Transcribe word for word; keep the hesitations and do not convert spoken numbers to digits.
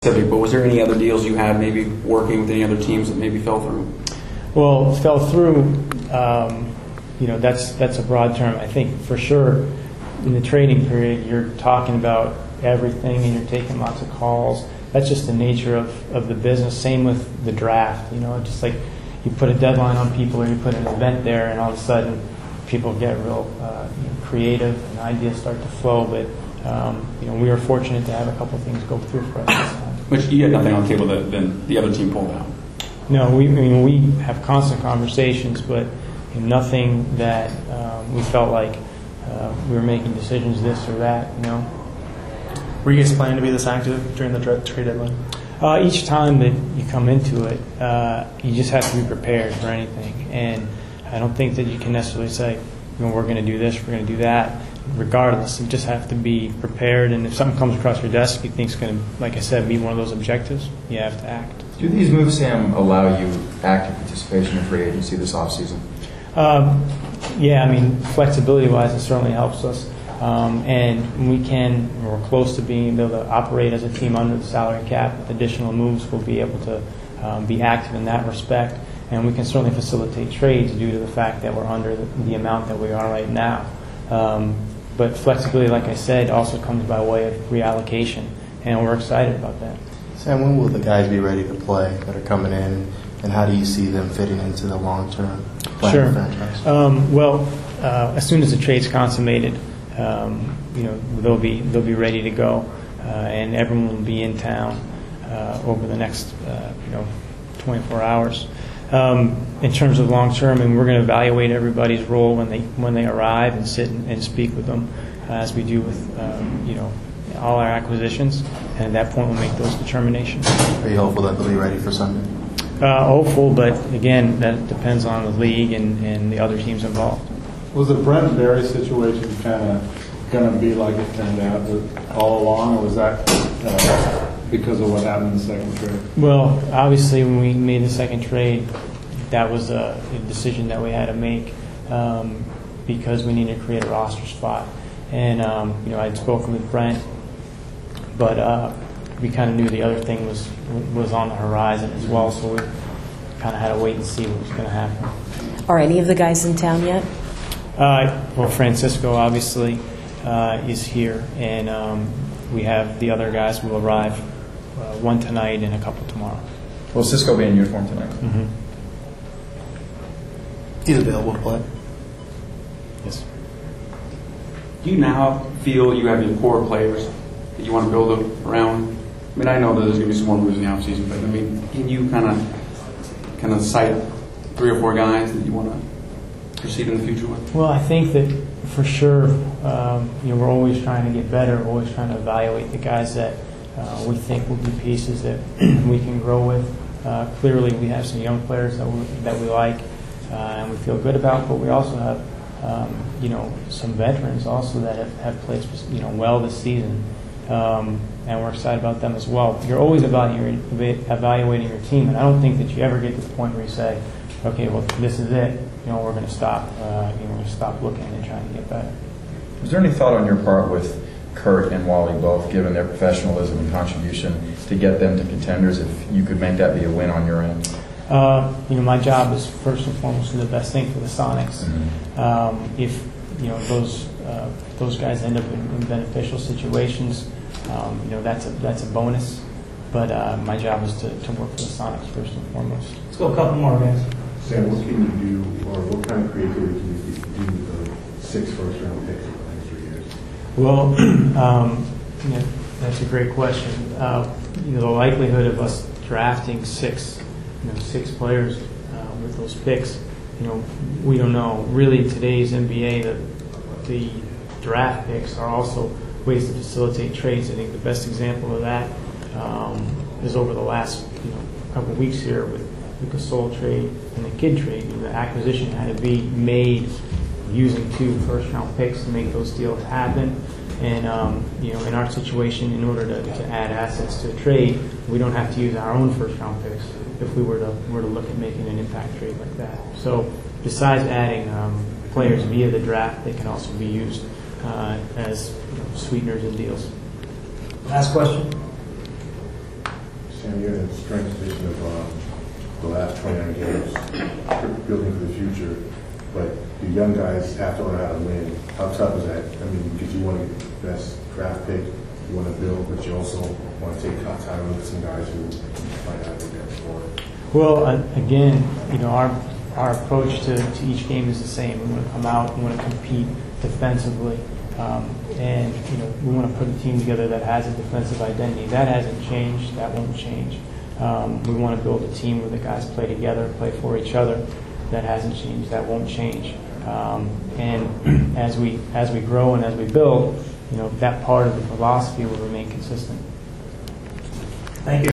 But was there any other deals you had maybe working with any other teams that maybe fell through? Well, fell through, um, you know, that's that's a broad term. I think for sure in the trading period you're talking about everything and you're taking lots of calls. That's just the nature of, of the business. Same with the draft. You know, just like you put a deadline on people or you put an event there and all of a sudden people get real uh, you know, creative and ideas start to flow. But, um, you know, we were fortunate to have a couple of things go through for us this time. Which you had nothing on the table that then the other team pulled out. No, we I mean we have constant conversations, but you know, nothing that um, we felt like uh, we were making decisions this or that. You know. Were you guys planning to be this active during the trade deadline? Uh, each time that you come into it, uh, you just have to be prepared for anything, and I don't think that you can necessarily say, you know, we're going to do this, we're going to do that. Regardless, you just have to be prepared, and if something comes across your desk you think is going to, like I said, meet one of those objectives, you have to act. Do these moves, Sam, allow you active participation in free agency this offseason? Um, yeah, I mean, flexibility-wise, it certainly helps us, um, and we can, we're close to being able to operate as a team under the salary cap. With additional moves, we'll be able to um, be active in that respect, and we can certainly facilitate trades due to the fact that we're under the, the amount that we are right now. Um, But flexibility, like I said, also comes by way of reallocation, and we're excited about that. Sam, when will the guys be ready to play that are coming in, and how do you see them fitting into the long-term plan Sure. of the franchise? Um, well, uh, as soon as the trade's consummated, um, you know, they'll be they'll be ready to go, uh, and everyone will be in town uh, over the next uh, you know twenty-four hours. Um, in terms of long term, and we're going to evaluate everybody's role when they when they arrive and sit and, and speak with them, uh, as we do with um, you know all our acquisitions. And at that point, we'll make those determinations. Are you hopeful that they'll be ready for Sunday? Uh, hopeful, but again, that depends on the league and, and the other teams involved. Was the Brent Berry situation kind of going to be like it turned out all along, or was that uh, because of what happened in the second trade? Well, obviously, when we made the second trade, that was a, a decision that we had to make um, because we needed to create a roster spot. And um, you know, I'd spoken with Brent, but uh, we kind of knew the other thing was was on the horizon as well, so we kind of had to wait and see what was going to happen. Are any of the guys in town yet? Uh, well, Francisco obviously uh, is here, and um, we have the other guys will arrive. Uh, one tonight and a couple tomorrow. Will Cisco be in uniform tonight? Mm-hmm. He's available to play. Yes. Do you now feel you have your core players that you want to build around? I mean, I know that there's going to be some more moves in the offseason, but I mean, can you kind of kind of cite three or four guys that you want to proceed in the future with? Well, I think that for sure, um, you know, we're always trying to get better, always trying to evaluate the guys that Uh, we think will be pieces that we can grow with. Uh, clearly, we have some young players that we, that we like uh, and we feel good about, but we also have, um, you know, some veterans also that have, have played, you know, well this season, um, and we're excited about them as well. You're always evaluating, evaluating your team, and I don't think that you ever get to the point where you say, okay, well, this is it. You know, we're going to stop. Uh, you know, we're going to stop looking and trying to get better. Was there any thought on your part with Kurt and Wally both, given their professionalism and contribution, to get them to contenders, if you could make that be a win on your end? Uh, you know, my job is first and foremost the best thing for the Sonics. Mm-hmm. Um, if you know those uh, those guys end up in, in beneficial situations, um, you know that's a that's a bonus. But uh, my job is to, to work for the Sonics first and foremost. Let's go a couple more, guys. Sam, what can you do, or what kind of creativity can you do with the six first-round picks in the next three years? Well, um, you know, that's a great question. Uh, you know, the likelihood of us drafting six, you know, six players uh, with those picks, you know, we don't know. Really, in today's N B A, the the draft picks are also ways to facilitate trades. I think the best example of that um, is over the last you know couple of weeks here with the Gasol trade and the Kidd trade. You know, the acquisition had to be made using two first-round picks to make those deals happen. And, um, you know, in our situation, in order to, to add assets to a trade, we don't have to use our own first-round picks if we were to were to look at making an impact trade like that. So besides adding um, players via the draft, they can also be used uh, as you know, sweeteners and deals. Last question. Sam, you're in a strength position of um, the last twenty-nine games, building for the future, but the young guys have to learn how to win. How tough is that? I mean, because you want to get the best draft pick, you want to build, but you also want to take time with some guys who might not do that before. Well, uh, again, you know, our our approach to, to each game is the same. We want to come out, we want to compete defensively, um, and you know, we want to put a team together that has a defensive identity. That hasn't changed. That won't change. Um, we want to build a team where the guys play together, play for each other. That hasn't changed. That won't change. Um, and as we as we grow and as we build, you know, that part of the philosophy will remain consistent. Thank you.